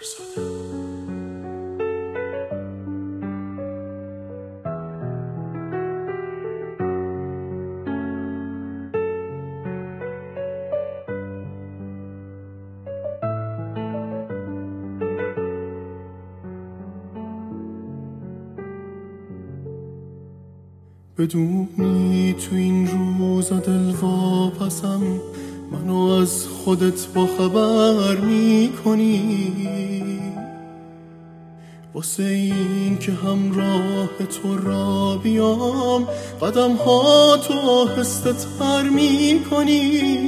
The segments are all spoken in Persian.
بدونی تو این روزا دل واپسم، منو از خودت با خبر میکنی، واسه این که همراه تو را بیام قدم ها تو آهسته تر میکنی.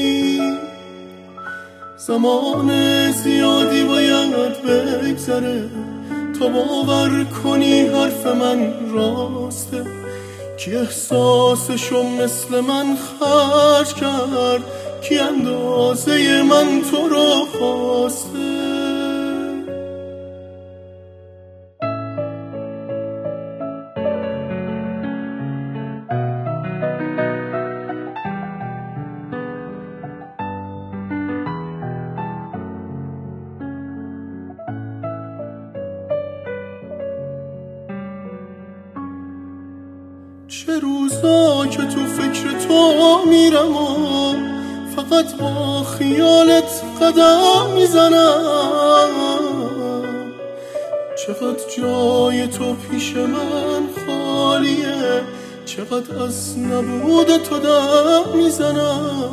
زمان زیادی باید بگذره تا باور کنی حرف من راسته، کی احساسشو مثل من خرج کرد، کی اندازه من تو رو خواسته. چه روزا که تو فکر تو میرم و فقط با خیالت قدم میزنم، چقدر جای تو پیش من خالیه، چقدر از نبود تو دم میزنم.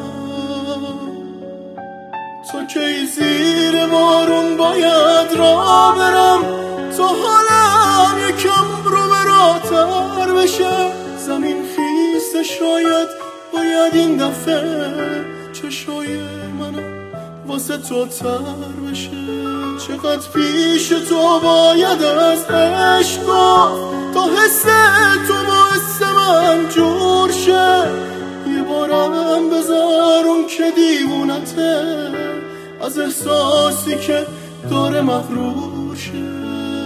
تا کی زیر بارون باید راه برم تا حالم یکم رو براتر بشه. زمین خیسه شاید باید این دفعه چشای منم واسه تو تر بشه. چقدر پیش تو باید از عشق تا حس تو با حس من جور شه. یه بارم بذار اون که دیوونته از احساسی که داره مغرور شه.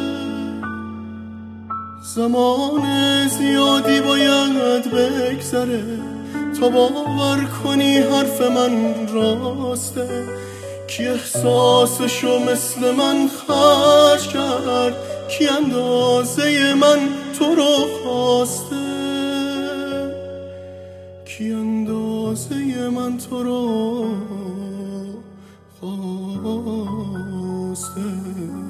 زمان زیادی باید بگذره تا باور کنی حرف من راسته، کی احساسشو مثل من خرج کرد، کی اندازه من تو رو خواسته، کی اندازه من تو رو خواسته.